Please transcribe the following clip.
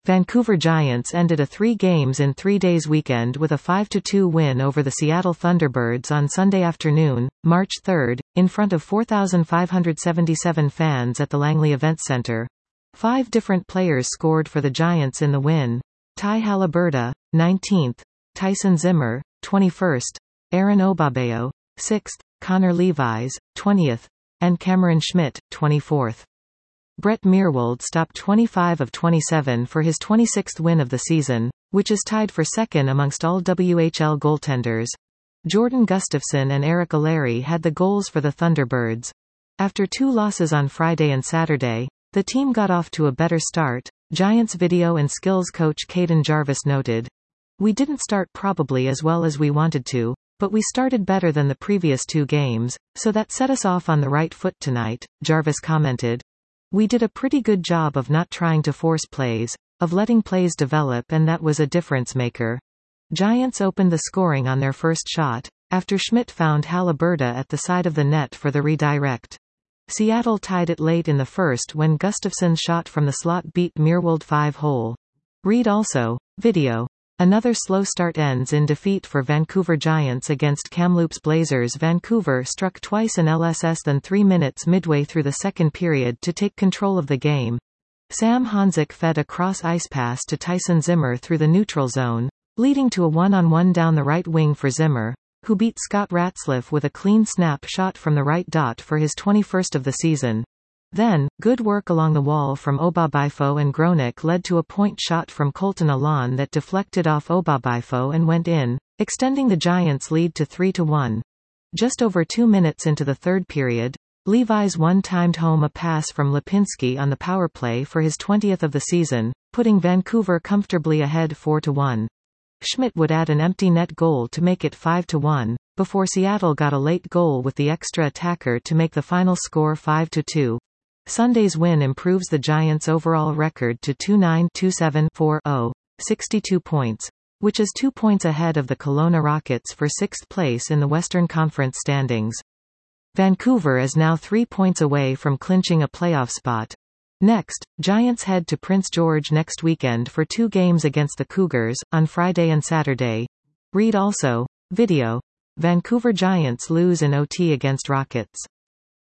Vancouver Giants ended a 3 games in 3 days weekend with a 5-2 win over the Seattle Thunderbirds on Sunday afternoon, March 3, in front of 4,577 fans at the Langley Events Center. 5 different players scored for the Giants in the win. Ty Haliburton, 19th, Tyson Zimmer, 21st, Aaron Obabayo, 6th, Connor Levis, 20th, and Cameron Schmidt, 24th. Brett Meerwald stopped 25 of 27 for his 26th win of the season, which is tied for second amongst all WHL goaltenders. Jordan Gustafson and Eric O'Leary had the goals for the Thunderbirds. After 2 losses on Friday and Saturday, the team got off to a better start, Giants video and skills coach Caden Jarvis noted. "We didn't start probably as well as we wanted to, but we started better than the previous 2 games, so that set us off on the right foot tonight," Jarvis commented. "We did a pretty good job of not trying to force plays, of letting plays develop, and that was a difference maker." Giants opened the scoring on their first shot, after Schmidt found Haliburton at the side of the net for the redirect. Seattle tied it late in the first when Gustafson's shot from the slot beat Meerwald 5-hole. Read also, video. Another slow start ends in defeat for Vancouver Giants against Kamloops Blazers. Vancouver struck twice in less than 3 minutes midway through the second period to take control of the game. Sam Honzek fed a cross-ice pass to Tyson Zimmer through the neutral zone, leading to a one-on-one down the right wing for Zimmer, who beat Scott Ratzliff with a clean snap shot from the right dot for his 21st of the season. Then, good work along the wall from Obabaifo and Gronick led to a point shot from Colton Alon that deflected off Obabaifo and went in, extending the Giants' lead to 3-1. Just over 2 minutes into the third period, Levi's one-timed home a pass from Lipinski on the power play for his 20th of the season, putting Vancouver comfortably ahead 4-1. Schmidt would add an empty net goal to make it 5-1, before Seattle got a late goal with the extra attacker to make the final score 5-2. Sunday's win improves the Giants' overall record to 2-9-2-7-4-0, 62 points, which is 2 points ahead of the Kelowna Rockets for 6th place in the Western Conference standings. Vancouver is now 3 points away from clinching a playoff spot. Next, Giants head to Prince George next weekend for 2 games against the Cougars, on Friday and Saturday. Read also, video. Vancouver Giants lose in OT against Rockets.